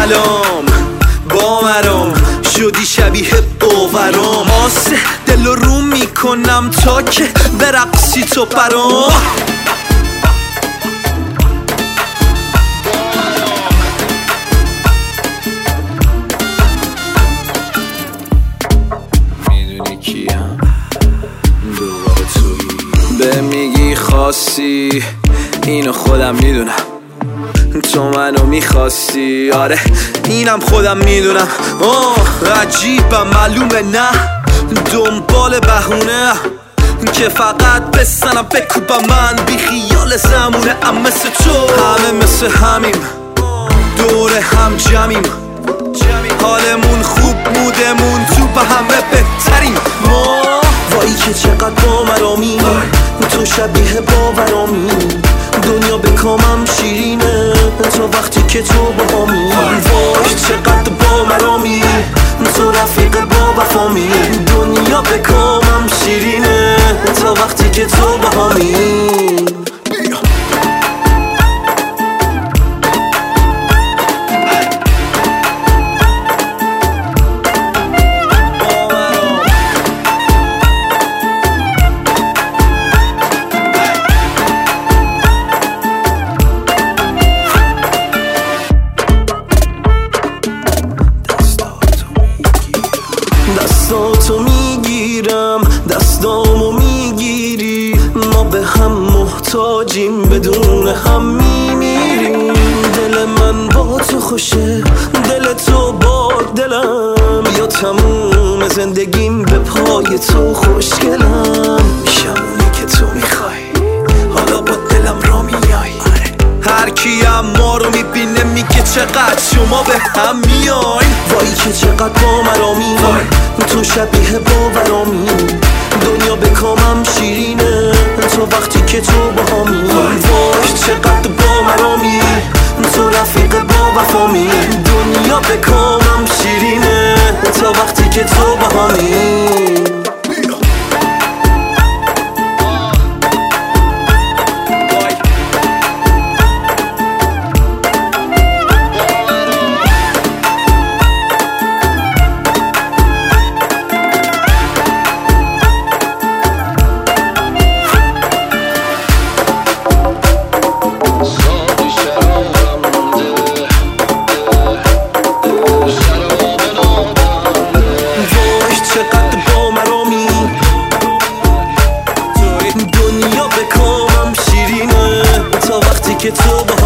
سلام با مرام شدی شبیه باورام آسه دل رو میکنم تا که برقصی تو برام میدونی کیم دوباره تویی به میگی خاصی اینو خودم میدونم تو منو میخواستی آره اینم خودم میدونم عجیبم معلومه نه دنبال بهونه که فقط بسنم بکوبم من بی خیال زمونه ام مثل تو همه مثل همیم دور هم جمعیم حالمون خوب مودمون تو به همه بهتریم وایی که چقدر با مرامی تو شبیه باورامی دنیا به کامم شیرینه تا وقتی که تو با همی وای چقدر با مرامی تو رفیق با وفامی دنیا به کامم شیرینه تا وقتی که تو با همی دستاتو میگیرم دستامو میگیری ما به هم محتاجیم بدون هم میمیریم دل من با تو خوشه دل تو با دلم یا تموم زندگیم به پای تو خوشگلم میشم اونی که تو میخوای حالا با دلم را میای هر کیم ما رو میبینه میگه چقدر شما به هم میای وایی که چقدر با مرامی تو شبیه باورامی دنیا به کامم شیرینه تا وقتی که تو با همی وای چقدر با مرامی تو رفیق با وفامی دنیا به کامم شیرینه تا وقتی که تو با همی دنیا به کامم شیرینه تا وقتی که تو